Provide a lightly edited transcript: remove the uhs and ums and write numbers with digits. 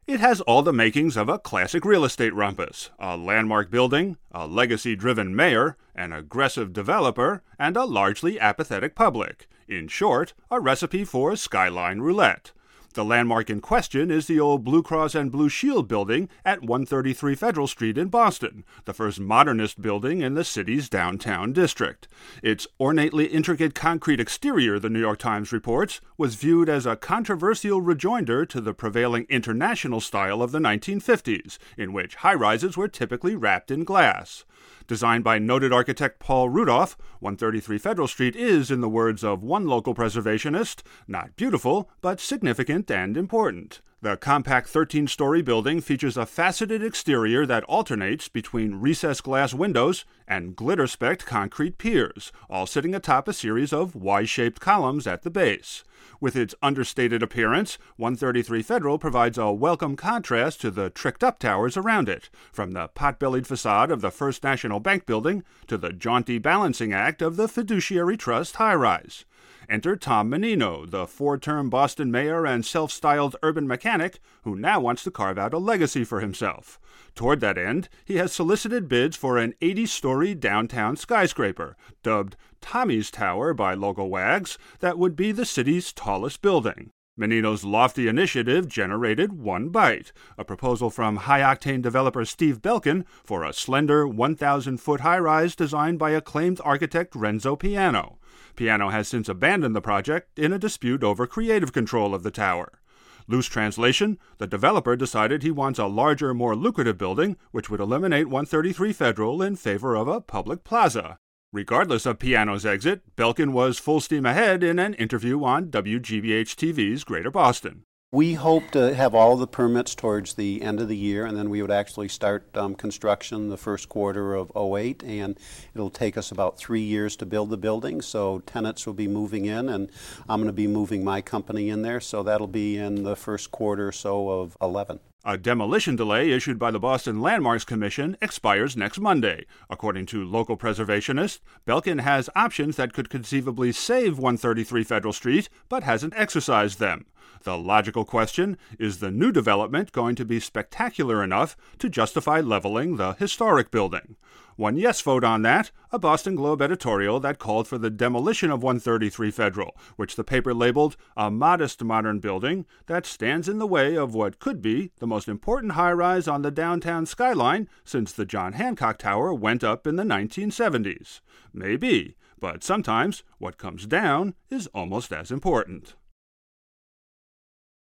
It has all the makings of a classic real estate rumpus: a landmark building, a legacy-driven mayor, an aggressive developer, and a largely apathetic public. In short, a recipe for skyline roulette. The landmark in question is the old Blue Cross and Blue Shield building at 133 Federal Street in Boston, the first modernist building in the city's downtown district. Its ornately intricate concrete exterior, the New York Times reports, was viewed as a controversial rejoinder to the prevailing international style of the 1950s, in which high-rises were typically wrapped in glass. Designed by noted architect Paul Rudolph, 133 Federal Street is, in the words of one local preservationist, not beautiful, but significant and important. The compact 13-story building features a faceted exterior that alternates between recessed glass windows and glitter-specked concrete piers, all sitting atop a series of Y-shaped columns at the base. With its understated appearance, 133 Federal provides a welcome contrast to the tricked-up towers around it, from the pot-bellied facade of the First National Bank building to the jaunty balancing act of the Fiduciary Trust high-rise. Enter Tom Menino, the four-term Boston mayor and self-styled urban mechanic who now wants to carve out a legacy for himself. Toward that end, he has solicited bids for an 80-story downtown skyscraper, dubbed Tommy's Tower by local wags, that would be the city's tallest building. Menino's lofty initiative generated one bite, a proposal from high-octane developer Steve Belkin for a slender 1,000-foot high-rise designed by acclaimed architect Renzo Piano. Piano has since abandoned the project in a dispute over creative control of the tower. Loose translation, the developer decided he wants a larger, more lucrative building, which would eliminate 133 Federal in favor of a public plaza. Regardless of Piano's exit, Belkin was full steam ahead in an interview on WGBH-TV's Greater Boston. We hope to have all the permits towards the end of the year, and then we would actually start construction the first quarter of '08, and it'll take us about 3 years to build the building, so tenants will be moving in, and I'm going to be moving my company in there, so that'll be in the first quarter or so of '11. A demolition delay issued by the Boston Landmarks Commission expires next Monday. According to local preservationists, Belkin has options that could conceivably save 133 Federal Street, but hasn't exercised them. The logical question, is the new development going to be spectacular enough to justify leveling the historic building? One yes vote on that, a Boston Globe editorial that called for the demolition of 133 Federal, which the paper labeled a modest modern building that stands in the way of what could be the most important high-rise on the downtown skyline since the John Hancock Tower went up in the 1970s. Maybe, but sometimes what comes down is almost as important.